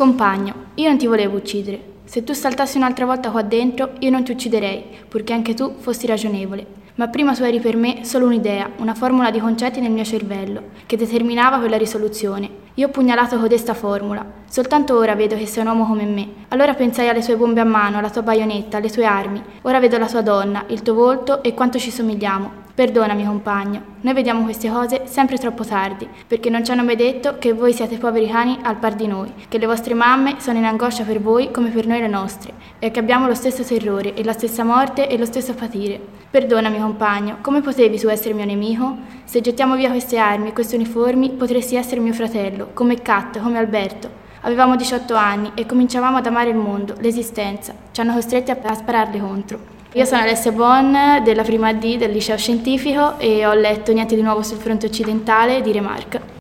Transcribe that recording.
Compagno, io non ti volevo uccidere. Se tu saltassi un'altra volta qua dentro, io non ti ucciderei, purché anche tu fossi ragionevole. Ma prima tu eri per me solo un'idea, una formula di concetti nel mio cervello, che determinava quella risoluzione. Io ho pugnalato codesta formula. Soltanto ora vedo che sei un uomo come me. Allora pensai alle tue bombe a mano, alla tua baionetta, alle tue armi. Ora vedo la tua donna, il tuo volto e quanto ci somigliamo. Perdonami, compagno. Noi vediamo queste cose sempre troppo tardi, perché non ci hanno mai detto che voi siete poveri cani al par di noi, che le vostre mamme sono in angoscia per voi come per noi le nostre, e che abbiamo lo stesso terrore, e la stessa morte, e lo stesso patire. Perdonami, compagno, come potevi tu essere mio nemico? Se gettiamo via queste armi e questi uniformi, potresti essere mio fratello, come Kat, come Alberto. Avevamo 18 anni e cominciavamo ad amare il mondo, l'esistenza. Ci hanno costretti a spararle contro. Io sono Alessia Bon della prima D del liceo scientifico e ho letto Niente di nuovo sul fronte occidentale di Remarque.